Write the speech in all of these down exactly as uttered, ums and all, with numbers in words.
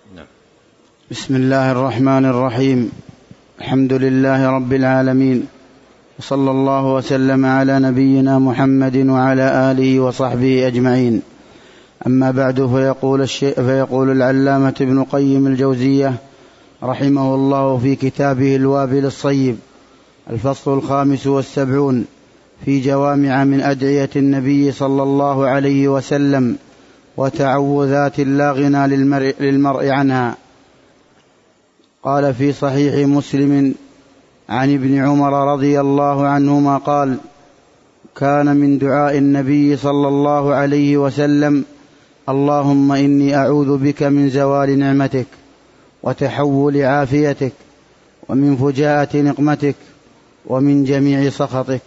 نعم. بسم الله الرحمن الرحيم. الحمد لله رب العالمين، وصلى الله وسلم على نبينا محمد وعلى آله وصحبه أجمعين. أما بعد، فيقول, فيقول العلامة ابن قيم الجوزية رحمه الله في كتابه الوابل الصيب: الفصل الخامس والسبعون في جوامع من أدعية النبي صلى الله عليه وسلم وتعوذات لا غنى للمرء, للمرء عنها. قال في صحيح مسلم عن ابن عمر رضي الله عنهما قال: كان من دعاء النبي صلى الله عليه وسلم: اللهم إني أعوذ بك من زوال نعمتك وتحول عافيتك ومن فجاءة نقمتك ومن جميع سخطك.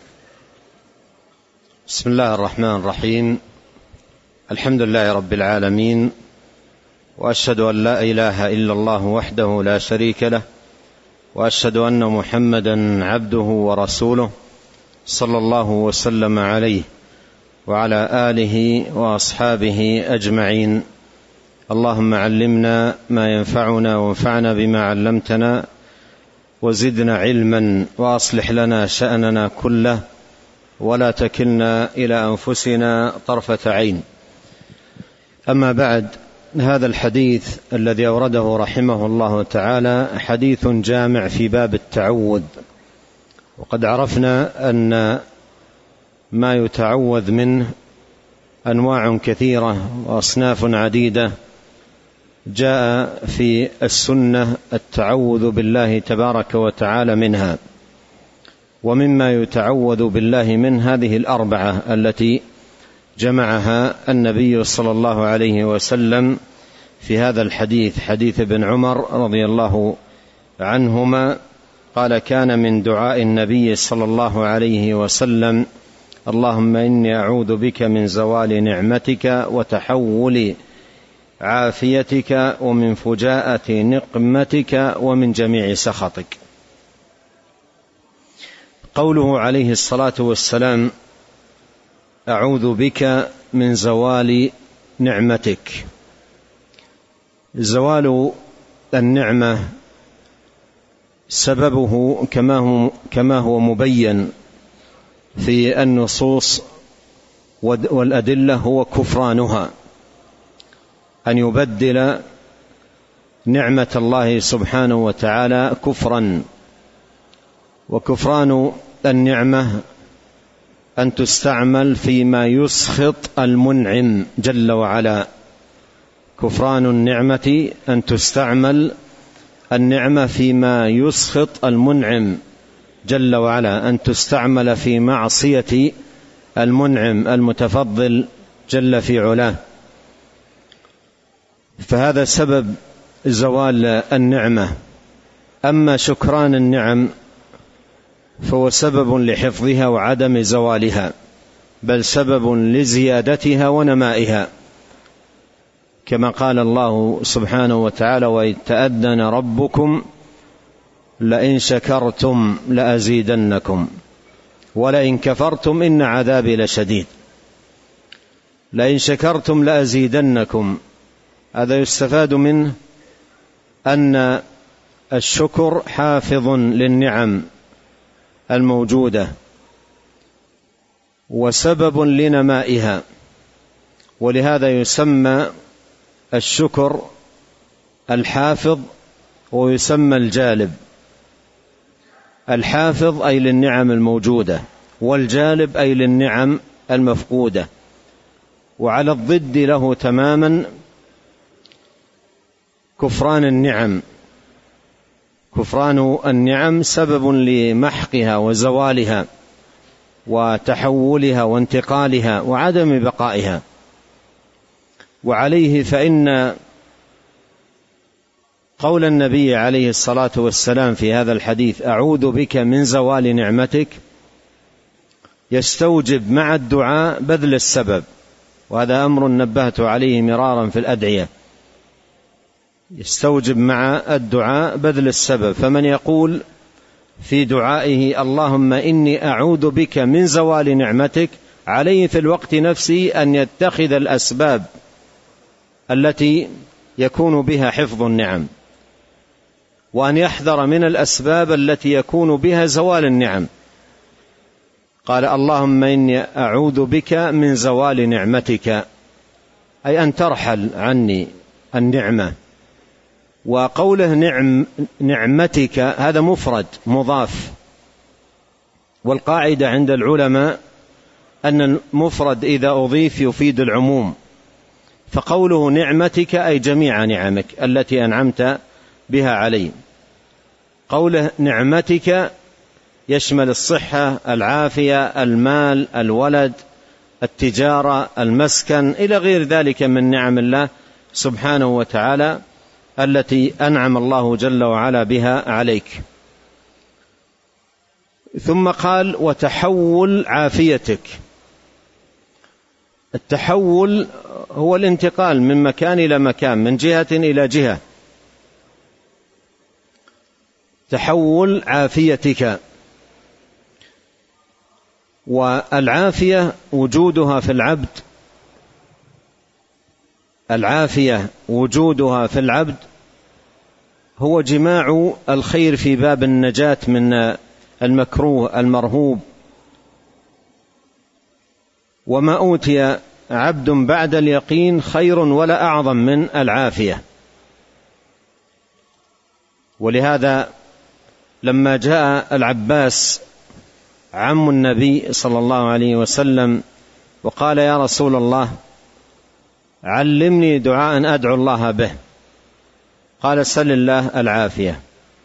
بسم الله الرحمن الرحيم. الحمد لله رب العالمين، وأشهد أن لا إله إلا الله وحده لا شريك له، وأشهد أن محمدا عبده ورسوله صلى الله وسلم عليه وعلى آله وأصحابه أجمعين. اللهم علمنا ما ينفعنا وانفعنا بما علمتنا وزدنا علما، وأصلح لنا شأننا كله ولا تكلنا إلى أنفسنا طرفة عين. أما بعد، هذا الحديث الذي أورده رحمه الله تعالى حديث جامع في باب التعوذ، وقد عرفنا أن ما يتعوذ منه أنواع كثيرة وأصناف عديدة. جاء في السنة التعوذ بالله تبارك وتعالى منها، ومما يتعوذ بالله من هذه الأربعة التي جمعها النبي صلى الله عليه وسلم في هذا الحديث، حديث ابن عمر رضي الله عنهما قال: كان من دعاء النبي صلى الله عليه وسلم: اللهم إني أعوذ بك من زوال نعمتك وتحول عافيتك ومن فجاءة نقمتك ومن جميع سخطك. قوله عليه الصلاة والسلام: أعوذ بك من زوال نعمتك. زوال النعمة سببه كما هو, كما هو مبين في النصوص والأدلة هو كفرانها، أن يبدل نعمة الله سبحانه وتعالى كفرا. وكفران النعمة أن تستعمل فيما يسخط المنعم جل وعلا. كفران النعمة أن تستعمل النعمة فيما يسخط المنعم جل وعلا، أن تستعمل في معصية المنعم المتفضل جل في علاه. فهذا سبب زوال النعمة. أما شكران النعم فهو سبب لحفظها وعدم زوالها، بل سبب لزيادتها ونمائها، كما قال الله سبحانه وتعالى: وإذ تأذن ربكم لئن شكرتم لأزيدنكم ولئن كفرتم إن عذابي لشديد. لئن شكرتم لأزيدنكم، هذا يستفاد منه أن الشكر حافظ للنعم الموجودة وسبب لنمائها، ولهذا يسمى الشكر الحافظ ويسمى الجالب. الحافظ أي للنعم الموجودة، والجالب أي للنعم المفقودة. وعلى الضد له تماما كفران النعم. كفران النعم سبب لمحقها وزوالها وتحولها وانتقالها وعدم بقائها. وعليه فإن قول النبي عليه الصلاة والسلام في هذا الحديث: أعوذ بك من زوال نعمتك، يستوجب مع الدعاء بذل السبب، وهذا أمر نبهت عليه مرارا في الأدعية. يستوجب مع الدعاء بذل السبب. فمن يقول في دعائه: اللهم إني أعوذ بك من زوال نعمتك، عليه في الوقت نفسه أن يتخذ الأسباب التي يكون بها حفظ النعم، وأن يحذر من الأسباب التي يكون بها زوال النعم. قال اللهم إني أعوذ بك من زوال نعمتك، أي أن ترحل عني النعمة. وقوله نعم نعمتك هذا مفرد مضاف، والقاعدة عند العلماء أن المفرد إذا أضيف يفيد العموم، فقوله نعمتك أي جميع نعمك التي أنعمت بها علي. قوله نعمتك يشمل الصحة، العافية، المال، الولد، التجارة، المسكن، إلى غير ذلك من نعم الله سبحانه وتعالى التي أنعم الله جل وعلا بها عليك. ثم قال وتحول عافيتك. التحول هو الانتقال من مكان إلى مكان، من جهة إلى جهة. تحول عافيتك. والعافية وجودها في العبد العافية وجودها في العبد هو جماع الخير في باب النجاة من المكروه المرهوب. وما أوتي عبد بعد اليقين خير ولا أعظم من العافية. ولهذا لما جاء العباس عم النبي صلى الله عليه وسلم وقال يا رسول الله علمني دعاء أدعو الله به، قال سل الله العافية.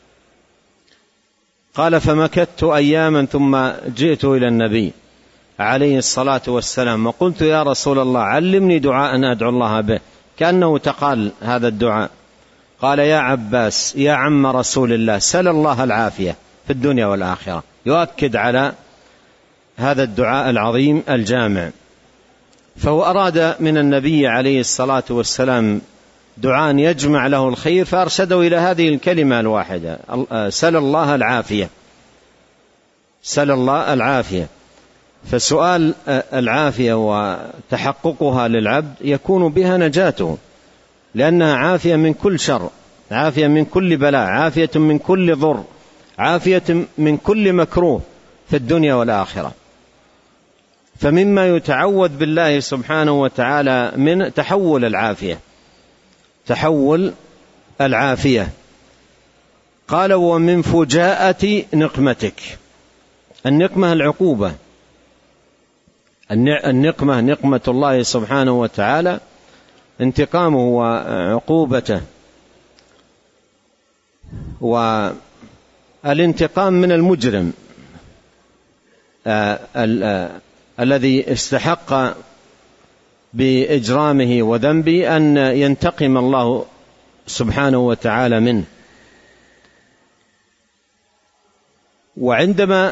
قال فمكثت أياما ثم جئت إلى النبي عليه الصلاة والسلام وقلت يا رسول الله علمني دعاء أدعو الله به، كأنه تقال هذا الدعاء. قال يا عباس يا عم رسول الله سل الله العافية في الدنيا والآخرة، يؤكد على هذا الدعاء العظيم الجامع. فهو أراد من النبي عليه الصلاة والسلام دعاء يجمع له الخير، فأرشده إلى هذه الكلمة الواحدة سل الله العافية. سل الله العافية. فسؤال العافية وتحققها للعبد يكون بها نجاته، لأنها عافية من كل شر، عافية من كل بلاء، عافية من كل ضر، عافية من كل مكروه في الدنيا والآخرة. فمما يتعوذ بالله سبحانه وتعالى من تحول العافية، تحول العافية. قال ومن فجاءة نقمتك. النقمة العقوبة، النقمة نقمة الله سبحانه وتعالى انتقامه وعقوبته. والانتقام من المجرم آه آه الذي استحق بإجرامه وذنبه أن ينتقم الله سبحانه وتعالى منه. وعندما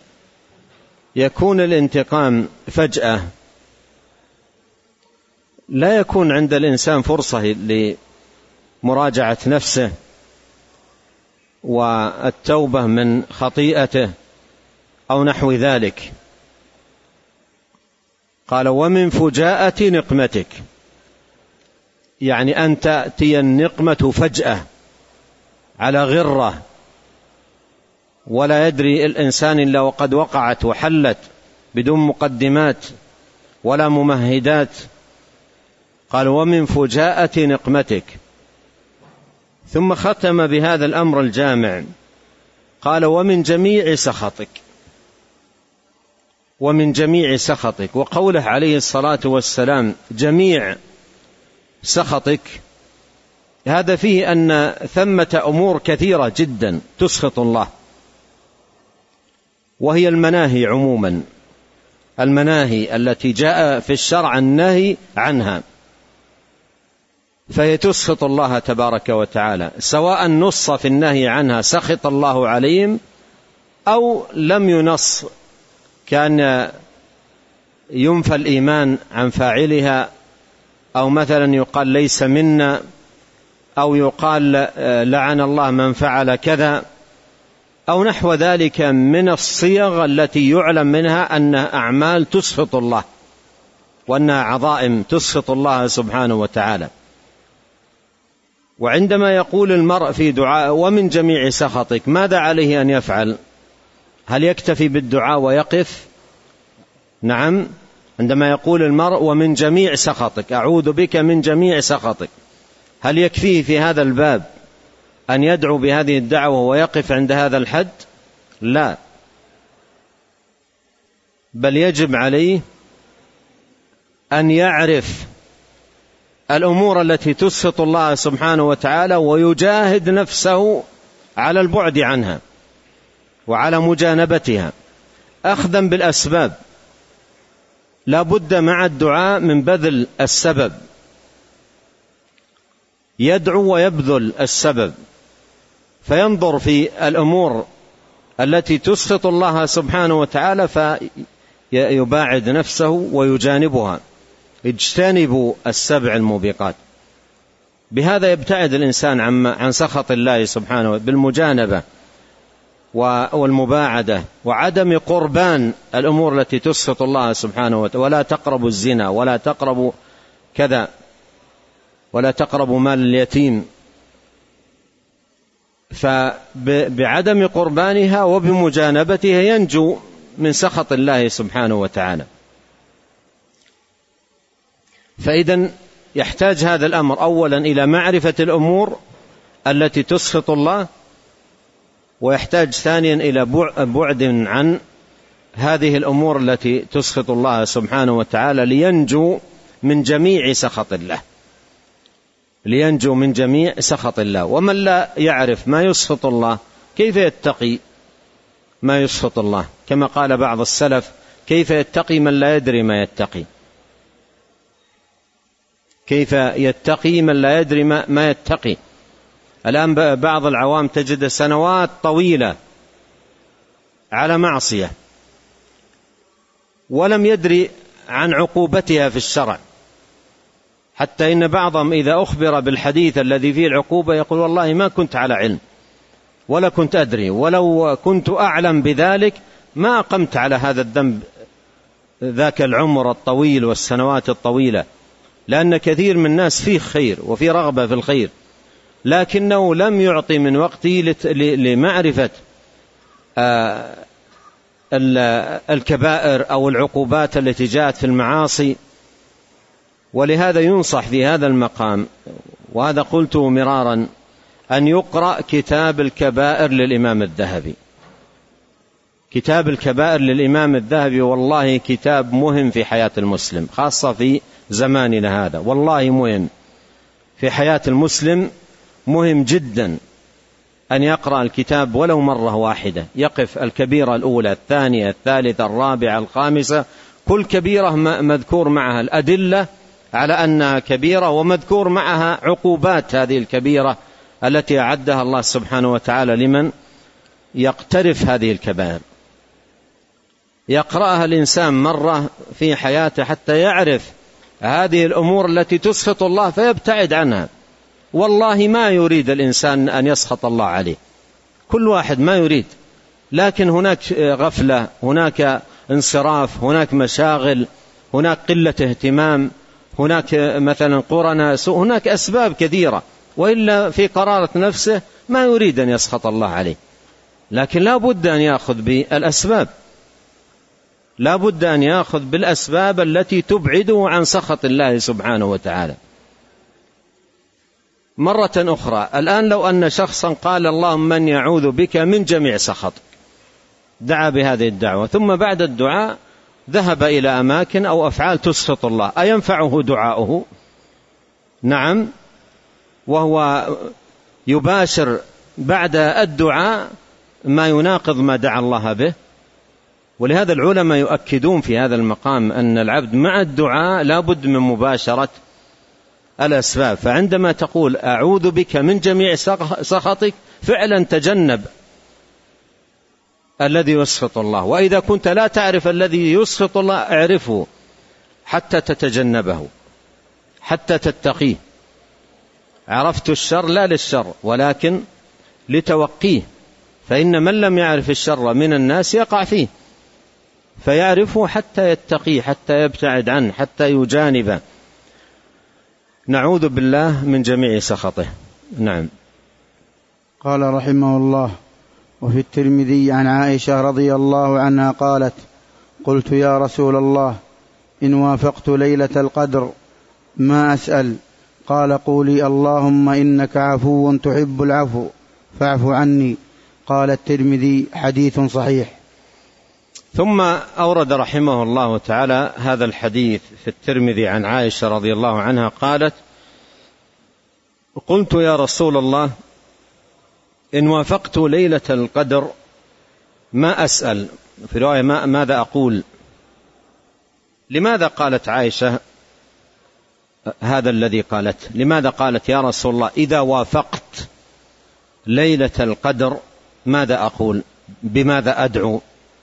يكون الانتقام فجأة لا يكون عند الإنسان فرصة لمراجعة نفسه والتوبة من خطيئته أو نحو ذلك. قال ومن فجاءة نقمتك، يعني أن تأتي النقمة فجأة على غرة ولا يدري الإنسان إلا وقد وقعت وحلت بدون مقدمات ولا ممهدات. قال ومن فجاءة نقمتك. ثم ختم بهذا الأمر الجامع قال ومن جميع سخطك. ومن جميع سخطك. وقوله عليه الصلاة والسلام جميع سخطك هذا فيه أن ثمة أمور كثيرة جدا تسخط الله، وهي المناهي عموما، المناهي التي جاء في الشرع النهي عنها، فهي تسخط الله تبارك وتعالى، سواء نص في النهي عنها سخط الله عليهم أو لم ينص، كان ينفى الإيمان عن فاعلها، أو مثلا يقال ليس منا، أو يقال لعن الله من فعل كذا، أو نحو ذلك من الصيغ التي يعلم منها أنها أعمال تسخط الله وأنها عظائم تسخط الله سبحانه وتعالى. وعندما يقول المرء في دعاء ومن جميع سخطك، ماذا عليه أن يفعل؟ هل يكتفي بالدعاء ويقف؟ نعم، عندما يقول المرء ومن جميع سخطك، أعوذ بك من جميع سخطك، هل يكفيه في هذا الباب أن يدعو بهذه الدعوة ويقف عند هذا الحد؟ لا، بل يجب عليه أن يعرف الأمور التي تسخط الله سبحانه وتعالى ويجاهد نفسه على البعد عنها وعلى مجانبتها أخذا بالأسباب. لا بد مع الدعاء من بذل السبب، يدعو ويبذل السبب، فينظر في الأمور التي تسخط الله سبحانه وتعالى فيباعد نفسه ويجانبها. اجتنبوا السبع الموبقات. بهذا يبتعد الإنسان عن سخط الله سبحانه بالمجانبة والمباعدة وعدم قربان الأمور التي تسخط الله سبحانه وتعالى. ولا تقربوا الزنا، ولا تقربوا كذا، ولا تقربوا مال اليتيم. فبعدم قربانها وبمجانبتها ينجو من سخط الله سبحانه وتعالى. فإذن يحتاج هذا الأمر أولا إلى معرفة الأمور التي تسخط الله، ويحتاج ثانيا إلى بعد عن هذه الأمور التي تسخط الله سبحانه وتعالى لينجو من جميع سخط الله، لينجو من جميع سخط الله. ومن لا يعرف ما يسخط الله كيف يتقي ما يسخط الله؟ كما قال بعض السلف: كيف يتقي من لا يدري ما يتقي؟ كيف يتقي من لا يدري ما يتقي؟ الآن بعض العوام تجد سنوات طويلة على معصية ولم يدري عن عقوبتها في الشرع، حتى إن بعضهم إذا أخبر بالحديث الذي فيه العقوبة يقول: والله ما كنت على علم ولا كنت أدري، ولو كنت أعلم بذلك ما قمت على هذا الذنب ذاك العمر الطويل والسنوات الطويلة. لأن كثير من الناس فيه خير وفيه رغبة في الخير، لكنه لم يعطي من وقته لمعرفة الكبائر أو العقوبات التي جاءت في المعاصي. ولهذا ينصح في هذا المقام، وهذا قلته مرارا، أن يقرأ كتاب الكبائر للإمام الذهبي. كتاب الكبائر للإمام الذهبي والله كتاب مهم في حياة المسلم، خاصة في زماننا هذا، والله مهم في حياة المسلم، مهم جدا أن يقرأ الكتاب ولو مرة واحدة، يقف الكبيرة الأولى، الثانية، الثالثة، الرابعة، الخامسة، كل كبيرة مذكور معها الأدلة على أنها كبيرة، ومذكور معها عقوبات هذه الكبيرة التي أعدها الله سبحانه وتعالى لمن يقترف هذه الكبائر. يقرأها الإنسان مرة في حياته حتى يعرف هذه الأمور التي تسخط الله فيبتعد عنها. والله ما يريد الإنسان أن يسخط الله عليه، كل واحد ما يريد، لكن هناك غفلة، هناك انصراف، هناك مشاغل، هناك قلة اهتمام، هناك مثلا قرناء سوء، هناك أسباب كثيرة، وإلا في قرارة نفسه ما يريد أن يسخط الله عليه. لكن لا بد أن يأخذ بالأسباب، لا بد أن يأخذ بالأسباب التي تبعده عن سخط الله سبحانه وتعالى. مرة أخرى، الآن لو أن شخصا قال: اللهم من يعوذ بك من جميع سخطك، دعا بهذه الدعوة، ثم بعد الدعاء ذهب إلى أماكن أو أفعال تسخط الله، أينفعه دعاؤه؟ نعم، وهو يباشر بعد الدعاء ما يناقض ما دعا الله به. ولهذا العلماء يؤكدون في هذا المقام أن العبد مع الدعاء لا بد من مباشرة الأسباب. فعندما تقول أعوذ بك من جميع سخطك، فعلا تجنب الذي يسخط الله، وإذا كنت لا تعرف الذي يسخط الله اعرفه حتى تتجنبه، حتى تتقيه. عرفت الشر لا للشر ولكن لتوقيه، فإن من لم يعرف الشر من الناس يقع فيه، فيعرفه حتى يتقيه، حتى يبتعد عنه، حتى يجانبه. نعوذ بالله من جميع سخطه. نعم. قال رحمه الله: وفي الترمذي عن عائشة رضي الله عنها قالت: قلت يا رسول الله إن وافقت ليلة القدر ما أسأل؟ قال: قولي اللهم إنك عفو تحب العفو فاعف عني. قال الترمذي: حديث صحيح. ثم أورد رحمه الله تعالى هذا الحديث في الترمذي عن عائشة رضي الله عنها قالت: قلت يا رسول الله إن وافقت ليلة القدر ما أسأل، في رواية ما ماذا أقول؟ لماذا قالت عائشة هذا الذي قالت؟ لماذا قالت يا رسول الله إذا وافقت ليلة القدر ماذا أقول؟ بماذا أدعو؟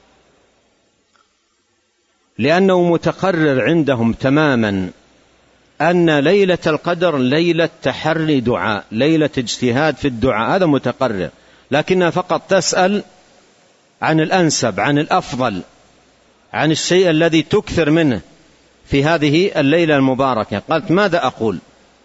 لأنه متقرر عندهم تماما أن ليلة القدر ليلة تحري دعاء، ليلة اجتهاد في الدعاء، هذا متقرر، لكنها فقط تسأل عن الأنسب، عن الأفضل، عن الشيء الذي تكثر منه في هذه الليلة المباركة. قالت ماذا أقول؟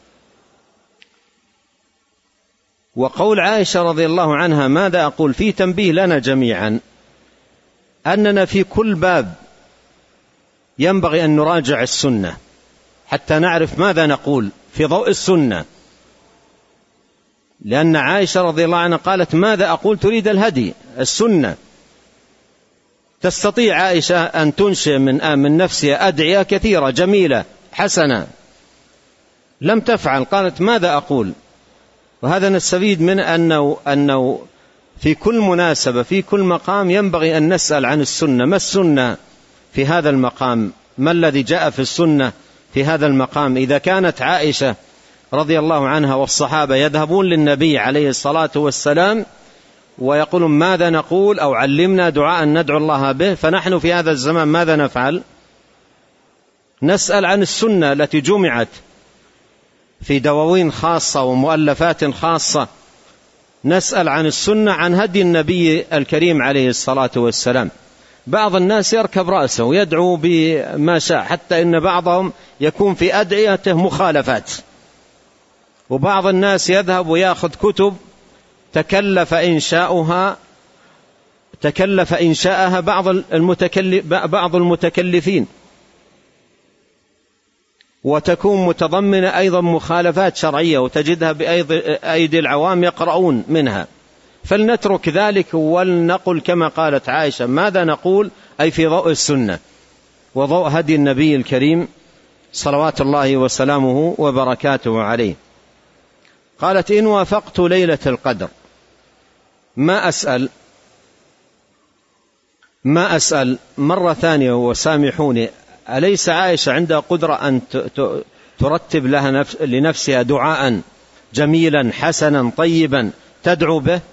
وقول عائشة رضي الله عنها ماذا أقول فيه تنبيه لنا جميعا أننا في كل باب ينبغي أن نراجع السنة حتى نعرف ماذا نقول في ضوء السنة، لأن عائشة رضي الله عنها قالت ماذا أقول؟ تريد الهدي، السنة. تستطيع عائشة أن تنشئ من من نفسها أدعية كثيرة جميلة حسنة، لم تفعل، قالت ماذا أقول؟ وهذا نستفيد من أنه, أنه في كل مناسبة في كل مقام ينبغي أن نسأل عن السنة. ما السنة في هذا المقام؟ ما الذي جاء في السنة في هذا المقام؟ إذا كانت عائشة رضي الله عنها والصحابة يذهبون للنبي عليه الصلاة والسلام ويقولون ماذا نقول أو علمنا دعاء ندعو الله به، فنحن في هذا الزمان ماذا نفعل؟ نسأل عن السنة التي جمعت في دواوين خاصة ومؤلفات خاصة، نسأل عن السنة، عن هدي النبي الكريم عليه الصلاة والسلام. بعض الناس يركب رأسه ويدعو بما شاء، حتى إن بعضهم يكون في أدعيته مخالفات، وبعض الناس يذهب ويأخذ كتب تكلف إنشاؤها تكلف إنشاءها بعض المتكلف بعض المتكلفين، وتكون متضمنة أيضا مخالفات شرعية، وتجدها بأيدي العوام يقرؤون منها. فلنترك ذلك ولنقل كما قالت عائشة ماذا نقول؟ أي في ضوء السنة وضوء هدي النبي الكريم صلوات الله وسلامه وبركاته عليه. قالت إن وافقت ليلة القدر ما أسأل ما أسأل مرة ثانية وسامحوني، أليس عائشة عندها قدرة أن ترتب لها لنفسها دعاء جميلا حسنا طيبا تدعو به؟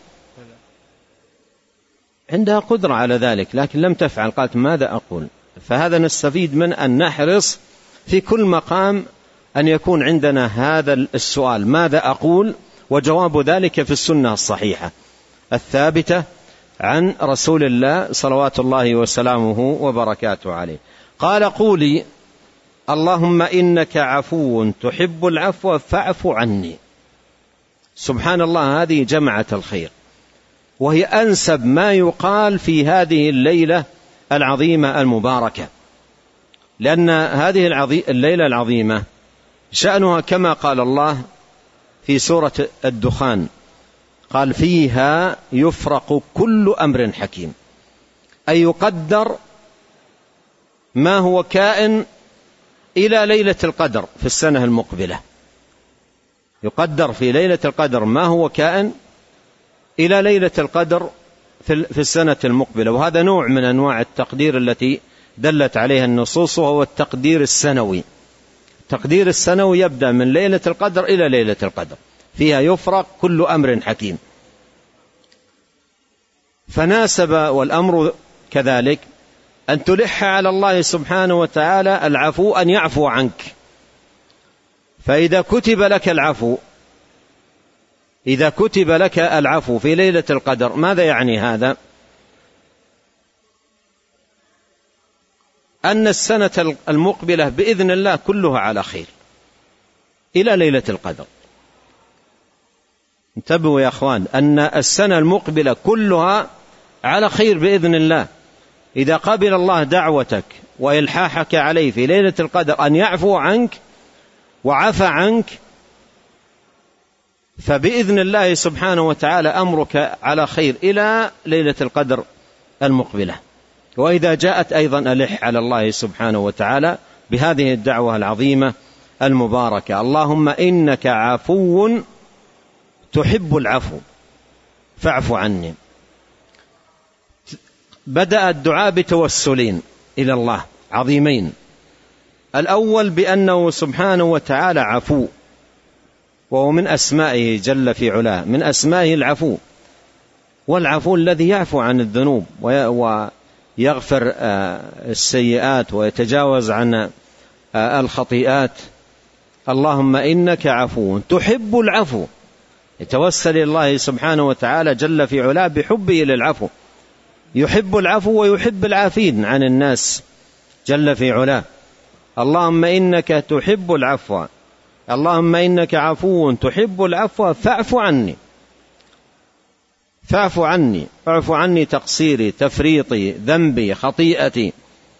عندها قدرة على ذلك، لكن لم تفعل، قالت ماذا أقول؟ فهذا نستفيد من أن نحرص في كل مقام أن يكون عندنا هذا السؤال ماذا أقول، وجواب ذلك في السنة الصحيحة الثابتة عن رسول الله صلوات الله وسلامه وبركاته عليه. قال قولي اللهم إنك عفو تحب العفو فاعف عني. سبحان الله، هذه جمعة الخير، وهي أنسب ما يقال في هذه الليلة العظيمة المباركة، لأن هذه الليلة العظيمة شأنها كما قال الله في سورة الدخان، قال فيها يفرق كل أمر حكيم، أي يقدر ما هو كائن إلى ليلة القدر في السنة المقبلة، يقدر في ليلة القدر ما هو كائن إلى ليلة القدر في السنة المقبلة. وهذا نوع من أنواع التقدير التي دلت عليها النصوص، وهو التقدير السنوي. التقدير السنوي يبدأ من ليلة القدر إلى ليلة القدر، فيها يفرق كل أمر حكيم. فناسب والأمر كذلك أن تلح على الله سبحانه وتعالى العفو، أن يعفو عنك. فإذا كتب لك العفو إذا كتب لك العفو في ليلة القدر، ماذا يعني هذا؟ أن السنة المقبلة بإذن الله كلها على خير إلى ليلة القدر. انتبهوا يا أخوان أن السنة المقبلة كلها على خير بإذن الله. إذا قبل الله دعوتك وإلحاحك عليه في ليلة القدر أن يعفو عنك وعفى عنك، فبإذن الله سبحانه وتعالى أمرك على خير إلى ليلة القدر المقبلة. وإذا جاءت أيضا ألح على الله سبحانه وتعالى بهذه الدعوة العظيمة المباركة: اللهم إنك عفو تحب العفو فاعف عني. بدأ الدعاء بتوسلين إلى الله عظيمين. الأول بأنه سبحانه وتعالى عفو، وهو من أسمائه جل في علاه، من أسمائه العفو، والعفو الذي يعفو عن الذنوب ويغفر السيئات ويتجاوز عن الخطيئات. اللهم إنك عفو تحب العفو، يتوسل إلى الله سبحانه وتعالى جل في علاه بحبه للعفو، يحب العفو ويحب العافين عن الناس جل في علاه. اللهم إنك تحب العفو، اللهم إنك عفو تحب العفو فاعف عني، فاعف عني، اعف عني تقصيري، تفريطي، ذنبي، خطيئتي.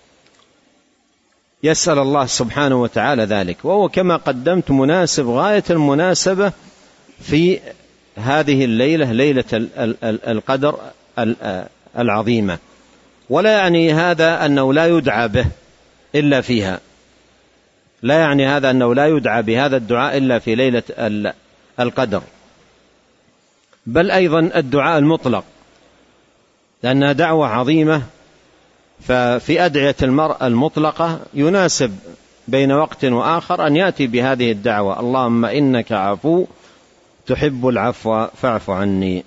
يسأل الله سبحانه وتعالى ذلك، وهو كما قدمت مناسب غاية المناسبة في هذه الليلة، ليلة القدر العظيمة. ولا يعني هذا أنه لا يدعى به إلا فيها، لا يعني هذا أنه لا يدعى بهذا الدعاء إلا في ليلة القدر، بل أيضا الدعاء المطلق، لأنها دعوة عظيمة. ففي أدعية المرء المطلقة يناسب بين وقت وآخر أن يأتي بهذه الدعوة: اللهم إنك عفو تحب العفو فاعف عني.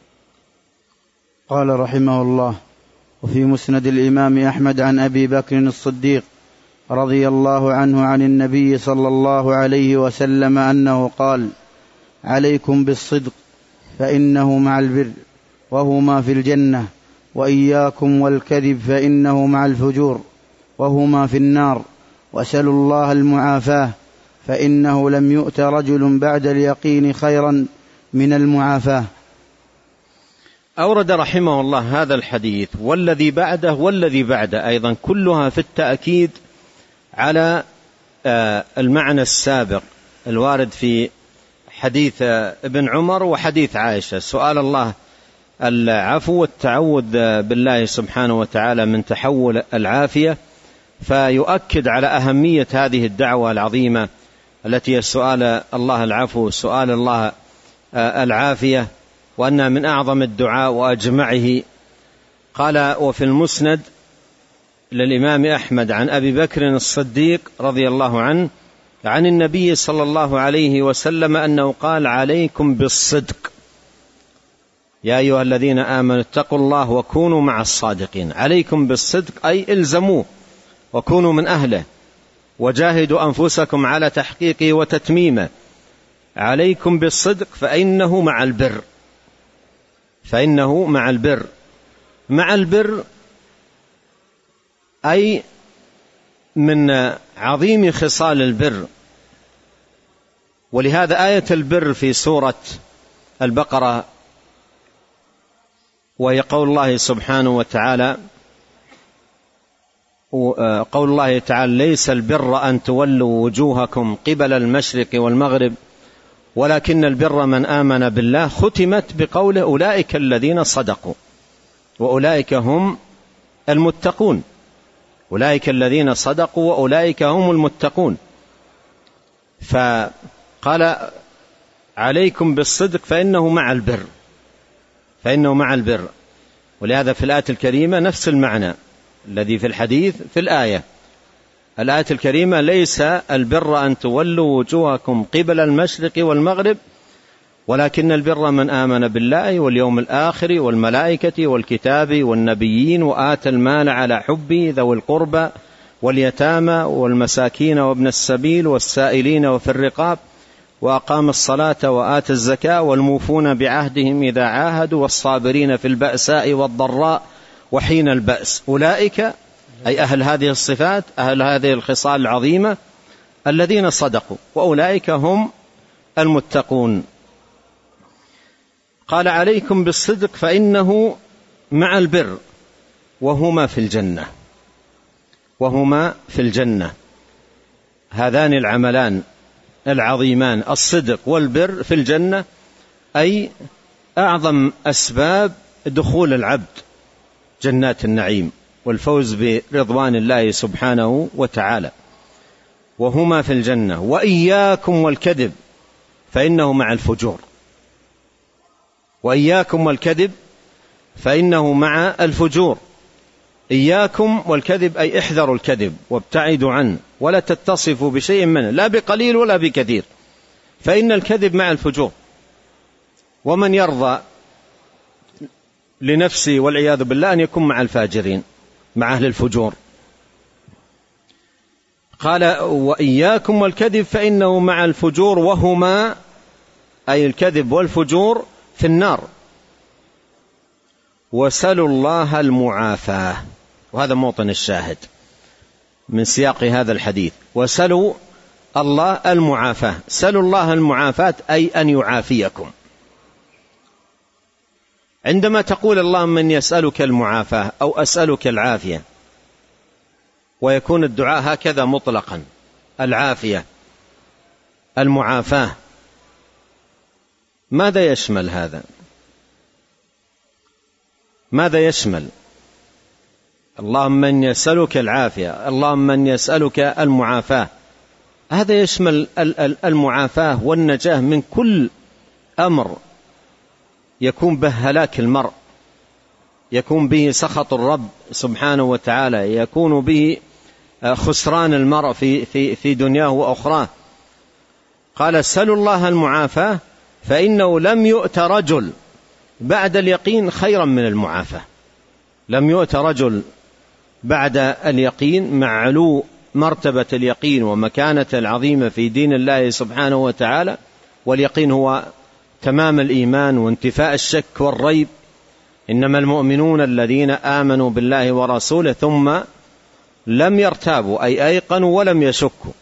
قال رحمه الله: وفي مسند الإمام أحمد عن أبي بكر الصديق رضي الله عنه عن النبي صلى الله عليه وسلم أنه قال: عليكم بالصدق فإنه مع البر وهما في الجنة، وإياكم والكذب فإنه مع الفجور وهما في النار، واسألوا الله المعافاة فإنه لم يؤت رجل بعد اليقين خيرا من المعافاة. أورد رحمه الله هذا الحديث والذي بعده والذي بعده أيضا، كلها في التأكيد على المعنى السابق الوارد في حديث ابن عمر وحديث عائشة: سؤال الله العفو والتعوذ بالله سبحانه وتعالى من تحول العافية. فيؤكد على أهمية هذه الدعوة العظيمة التي هي سؤال الله العفو، سؤال الله العافية، وأنها من أعظم الدعاء وأجمعه. قال: وفي المسند للإمام أحمد عن أبي بكر الصديق رضي الله عنه عن النبي صلى الله عليه وسلم أنه قال: عليكم بالصدق يا أيها الذين آمنوا اتقوا الله وكونوا مع الصادقين. عليكم بالصدق أي الزموه وكونوا من أهله، وجاهدوا أنفسكم على تحقيقه وتتميمه. عليكم بالصدق فإنه مع البر، فإنه مع البر. مع البر أي من عظيم خصال البر. ولهذا آية البر في سورة البقرة، وهي قول الله سبحانه وتعالى قول الله تعالى: ليس البر أن تولوا وجوهكم قبل المشرق والمغرب ولكن البر من آمن بالله، ختمت بقوله: أولئك الذين صدقوا وأولئك هم المتقون. أولئك الذين صدقوا وأولئك هم المتقون. فقال: عليكم بالصدق فإنه مع البر، فإنه مع البر. ولهذا في الآية الكريمة نفس المعنى الذي في الحديث في الآية. الآية الكريمة: ليس البر أن تولوا وجوهكم قبل المشرق والمغرب ولكن البر من آمن بالله واليوم الآخر والملائكة والكتاب والنبيين وآتى المال على حبه ذوي القربى واليتامى والمساكين وابن السبيل والسائلين وفي الرقاب وأقام الصلاة وآتى الزكاة والموفون بعهدهم إذا عاهدوا والصابرين في البأساء والضراء وحين البأس. أولئك أي أهل هذه الصفات، أهل هذه الخصال العظيمة، الذين صدقوا، وأولئك هم المتقون. قال عليكم بالصدق فإنه مع البر وهما في الجنة، وهما في الجنة. هذان العملان العظيمان الصدق والبر في الجنة، أي أعظم أسباب دخول العبد جنات النعيم والفوز برضوان الله سبحانه وتعالى. وهما في الجنة. وإياكم والكذب فإنه مع الفجور. وإياكم والكذب فإنه مع الفجور. إياكم والكذب أي احذروا الكذب وابتعدوا عنه، ولا تتصفوا بشيء منه، لا بقليل ولا بكثير، فإن الكذب مع الفجور. ومن يرضى لنفسه والعياذ بالله أن يكون مع الفاجرين، مع أهل الفجور. قال وإياكم والكذب فإنه مع الفجور، وهما أي الكذب والفجور في النار. وسلوا الله المعافاة، وهذا موطن الشاهد من سياق هذا الحديث. وسلوا الله المعافاة، سلوا الله المعافاة أي أن يعافيكم. عندما تقول اللهم إني أسألك المعافاة أو أسألك العافية، ويكون الدعاء هكذا مطلقا، العافية المعافاة، ماذا يشمل هذا؟ ماذا يشمل؟ اللهم إني أسألك العافية، اللهم إني أسألك المعافاة، هذا يشمل المعافاة والنجاة من كل أمر يكون به هلاك المرء، يكون به سخط الرب سبحانه وتعالى، يكون به خسران المرء في في في دنياه وأخراه. قال سلوا الله المعافاة فإنه لم يؤت رجل بعد اليقين خيرا من المعافاة. لم يؤت رجل بعد اليقين، مع علو مرتبة اليقين ومكانة العظيمة في دين الله سبحانه وتعالى. واليقين هو تمام الإيمان وانتفاء الشك والريب. إنما المؤمنون الذين آمنوا بالله ورسوله ثم لم يرتابوا، أي أيقنوا ولم يشكوا.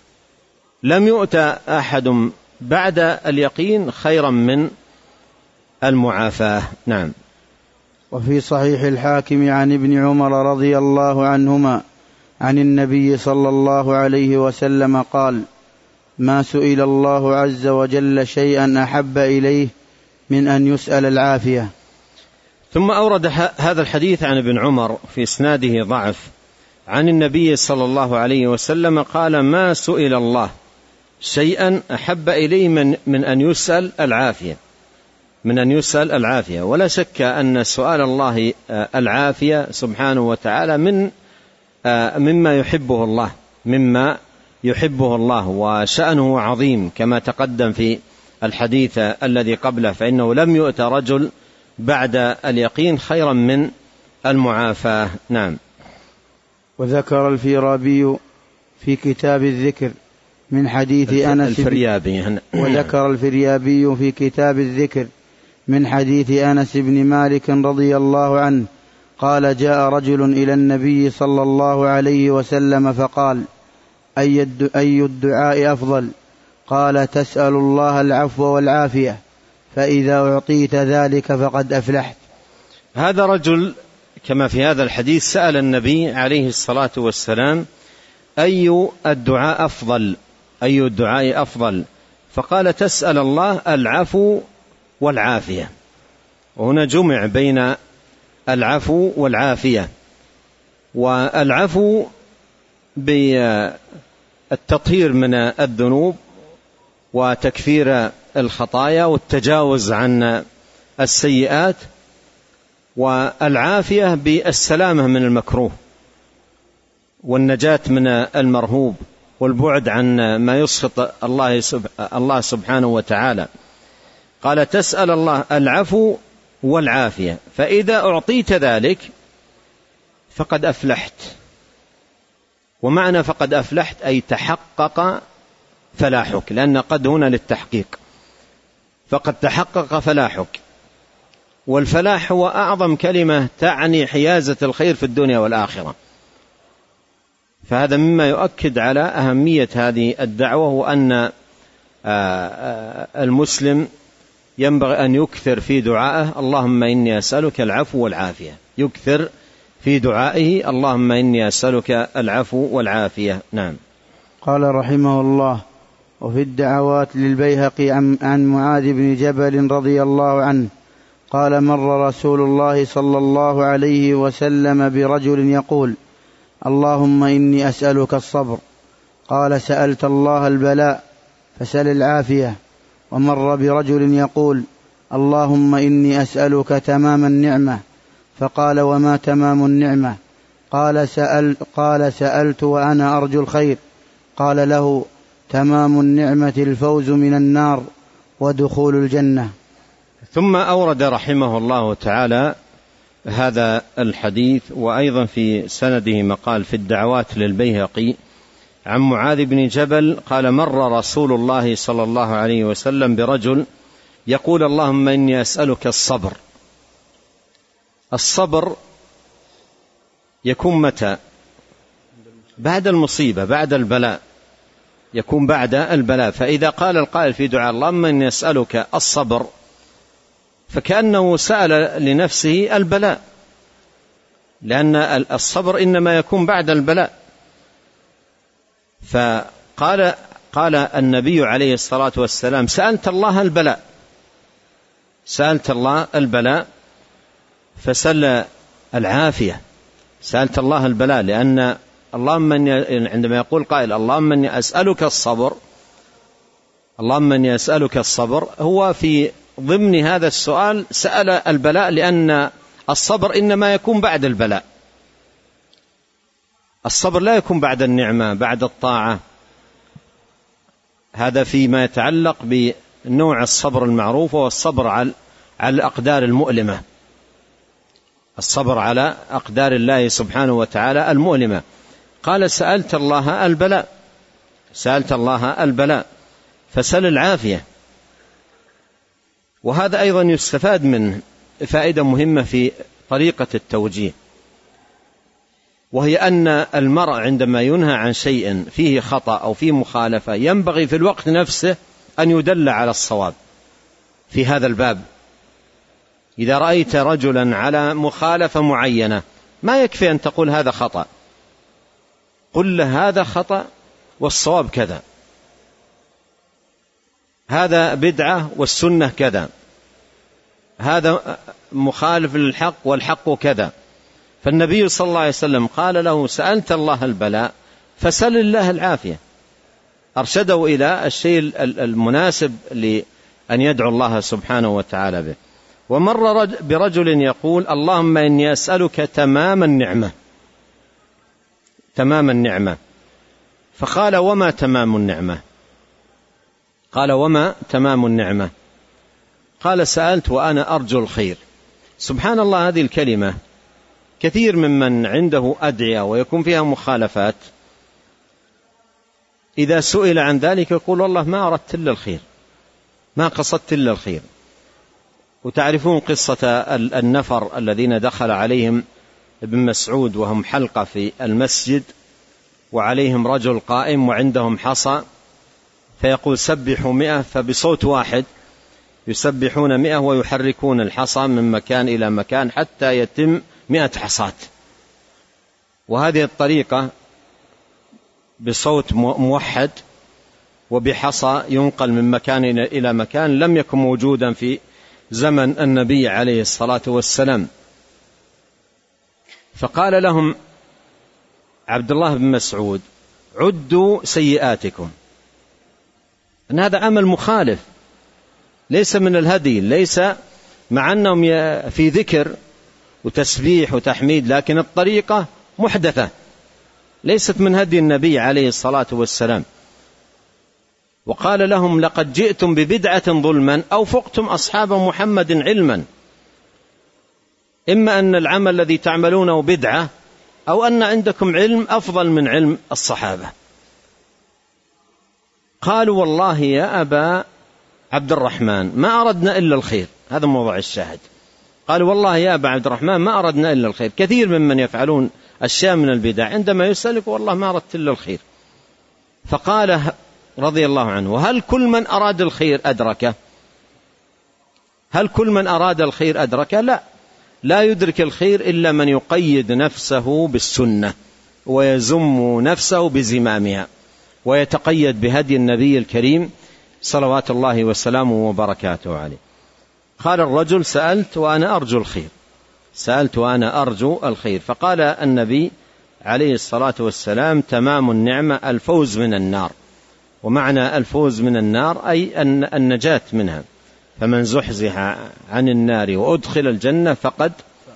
لم يؤت أحد بعد اليقين خيرا من المعافاة. نعم. وفي صحيح الحاكم عن ابن عمر رضي الله عنهما عن النبي صلى الله عليه وسلم قال: ما سئل الله عز وجل شيئا أحب إليه من أن يسأل العافية. ثم أورد هذا الحديث عن ابن عمر في إسناده ضعف عن النبي صلى الله عليه وسلم قال: ما سئل الله شيئا أحب إليه من, من أن يسأل العافية، من أن يسأل العافية. ولا شك أن سؤال الله العافية سبحانه وتعالى من مما يحبه الله، مما يحبه الله، وشأنه عظيم كما تقدم في الحديث الذي قبله، فإنه لم يؤت رجل بعد اليقين خيرا من المعافاة. نعم. وذكر الفيرابي في كتاب الذكر من حديث أنس الفريابي وذكر الفريابي في كتاب الذكر من حديث أنس بن مالك رضي الله عنه قال: جاء رجل إلى النبي صلى الله عليه وسلم فقال: أي الدعاء أفضل؟ قال: تسأل الله العفو والعافية، فإذا أعطيت ذلك فقد أفلحت. هذا رجل كما في هذا الحديث سأل النبي عليه الصلاة والسلام: أي الدعاء أفضل؟ أي الدعاء أفضل؟ فقال: تسأل الله العفو والعافية. وهنا جمع بين العفو والعافية. والعفو بالتطهير من الذنوب وتكفير الخطايا والتجاوز عن السيئات، والعافية بالسلامة من المكروه والنجاة من المرهوب والبعد عن ما يسخط الله الله سبحانه وتعالى. قال: تسأل الله العفو والعافية، فإذا أعطيت ذلك فقد أفلحت. ومعنى فقد أفلحت أي تحقق فلاحك، لأن قد هنا للتحقيق، فقد تحقق فلاحك. والفلاح هو أعظم كلمة تعني حيازة الخير في الدنيا والآخرة. فهذا مما يؤكد على أهمية هذه الدعوة، وأن المسلم ينبغي أن يكثر في دعائه اللهم إني أسألك العفو والعافية، يكثر في دعائه اللهم إني أسألك العفو والعافية. نعم. قال رحمه الله: وفي الدعوات للبيهقي عن معاذ بن جبل رضي الله عنه قال: مر رسول الله صلى الله عليه وسلم برجل يقول: اللهم إني أسألك الصبر. قال: سألت الله البلاء فسل العافية. ومر برجل يقول: اللهم إني أسألك تمام النعمة. فقال: وما تمام النعمة؟ قال: سأل قال سألت وأنا أرجو الخير. قال له: تمام النعمة الفوز من النار ودخول الجنة. ثم أورد رحمه الله تعالى هذا الحديث، وأيضا في سنده مقال في الدعوات للبيهقي عن معاذ بن جبل قال: مر رسول الله صلى الله عليه وسلم برجل يقول: اللهم إني أسألك الصبر. الصبر يكون متى؟ بعد المصيبة، بعد البلاء، يكون بعد البلاء. فإذا قال القائل في دعاء اللهم إني أسألك الصبر فكأنه سأل لنفسه البلاء، لأن الصبر إنما يكون بعد البلاء. فقال قال النبي عليه الصلاة والسلام: سألت الله البلاء، سألت الله البلاء فسل العافية. سألت الله البلاء لأن اللهم إني، عندما يقول قائل اللهم إني أسألك الصبر، اللهم إني أسألك الصبر، هو في ضمن هذا السؤال سأل البلاء، لأن الصبر إنما يكون بعد البلاء. الصبر لا يكون بعد النعمة، بعد الطاعة. هذا فيما يتعلق بنوع الصبر المعروف، والصبر على الأقدار المؤلمة، الصبر على أقدار الله سبحانه وتعالى المؤلمة. قال: سألت الله البلاء، سألت الله البلاء فسل العافية. وهذا أيضا يستفاد منه فائدة مهمة في طريقة التوجيه، وهي أن المرء عندما ينهى عن شيء فيه خطأ أو فيه مخالفة ينبغي في الوقت نفسه أن يدل على الصواب في هذا الباب. إذا رأيت رجلا على مخالفة معينة ما يكفي أن تقول هذا خطأ، قل له هذا خطأ والصواب كذا، هذا بدعة والسنة كذا، هذا مخالف للحق والحق كذا. فالنبي صلى الله عليه وسلم قال له: سألت الله البلاء فسل الله العافية، أرشده إلى الشيء المناسب لأن يدعو الله سبحانه وتعالى به. ومر برجل يقول: اللهم إني أسألك تمام النعمة، تمام النعمة. فقال: وما تمام النعمة؟ قال: وما تمام النعمة؟ قال: سألت وأنا أرجو الخير. سبحان الله، هذه الكلمة كثير ممن عنده أدعية ويكون فيها مخالفات إذا سئل عن ذلك يقول: والله ما أردت إلا الخير، ما قصدت إلا الخير. وتعرفون قصة النفر الذين دخل عليهم ابن مسعود وهم حلقة في المسجد، وعليهم رجل قائم وعندهم حصى، فيقول: سبحوا مئة، فبصوت واحد يسبحون مئة ويحركون الحصى من مكان إلى مكان حتى يتم مئة حصاة. وهذه الطريقة بصوت موحد وبحصى ينقل من مكان إلى مكان لم يكن موجودا في زمن النبي عليه الصلاة والسلام. فقال لهم عبد الله بن مسعود: عدوا سيئاتكم. أن هذا عمل مخالف، ليس من الهدي، ليس مع أنهم في ذكر وتسبيح وتحميد، لكن الطريقة محدثة ليست من هدي النبي عليه الصلاة والسلام. وقال لهم: لقد جئتم ببدعة ظلما أو فقتم أصحاب محمد علما، إما أن العمل الذي تعملونه بدعة أو أن عندكم علم أفضل من علم الصحابة. قالوا: والله يا أبا عبد الرحمن ما أردنا إلا الخير. هذا موضوع الشاهد. قالوا: والله يا أبا عبد الرحمن ما أردنا إلا الخير. كثير ممن يفعلون أشياء من البدع عندما يسألك: والله ما أردت إلا الخير. فقال رضي الله عنه: وهل كل من أراد الخير أدركه؟ هل كل من أراد الخير أدركه؟ لا، لا يدرك الخير إلا من يقيد نفسه بالسنة ويزم نفسه بزمامها ويتقيد بهدي النبي الكريم صلوات الله وسلامه وبركاته عليه. قال الرجل: سألت وأنا أرجو الخير، سألت وأنا أرجو الخير. فقال النبي عليه الصلاة والسلام: تمام النعمة الفوز من النار. ومعنى الفوز من النار أي النجاة منها، فمن زحزح عن النار وأدخل الجنة فقد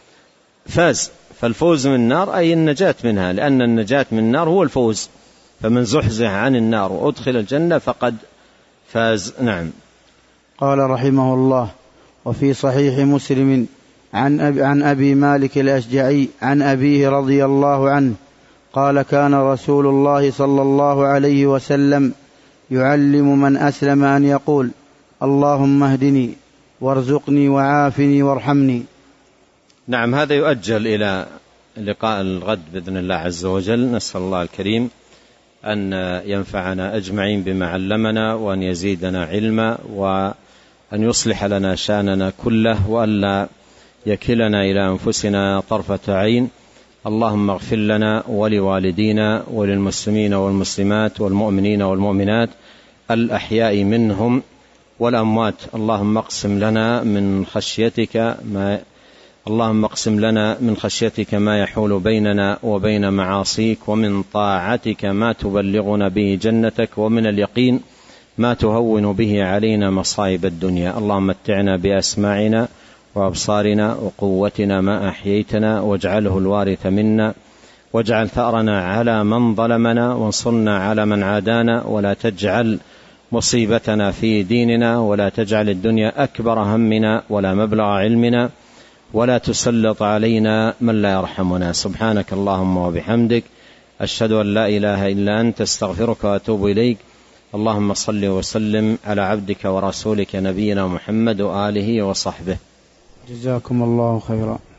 فاز. فالفوز من النار أي النجاة منها، لأن النجاة من النار هو الفوز، فمن زحزح عن النار وأدخل الجنة فقد فاز. نعم. قال رحمه الله: وفي صحيح مسلم عن أبي, عن أبي مالك الأشجعي عن أبيه رضي الله عنه قال: كان رسول الله صلى الله عليه وسلم يعلم من أسلم أن يقول: اللهم اهدني وارزقني وعافني وارحمني. نعم، هذا يؤجل إلى لقاء الغد بإذن الله عز وجل. نسأل الله الكريم أن ينفعنا أجمعين بما علمنا، وأن يزيدنا علما، وأن يصلح لنا شأننا كله، وأن لا يكلنا إلى أنفسنا طرفة عين. اللهم اغفر لنا ولوالدينا وللمسلمين والمسلمات والمؤمنين والمؤمنات الأحياء منهم والأموات. اللهم اقسم لنا من خشيتك ما اللهم اقسم لنا من خشيتك ما يحول بيننا وبين معاصيك، ومن طاعتك ما تبلغنا به جنتك، ومن اليقين ما تهون به علينا مصائب الدنيا. اللهم متعنا بأسماعنا وأبصارنا وقوتنا ما أحييتنا، واجعله الوارث منا، واجعل ثأرنا على من ظلمنا، وانصرنا على من عادانا، ولا تجعل مصيبتنا في ديننا، ولا تجعل الدنيا أكبر همنا ولا مبلغ علمنا، ولا تسلط علينا من لا يرحمنا. سبحانك اللهم وبحمدك، أشهد أن لا إله إلا أنت، استغفرك وأتوب إليك. اللهم صل وسلم على عبدك ورسولك نبينا محمد وآله وصحبه. جزاكم الله خيرا.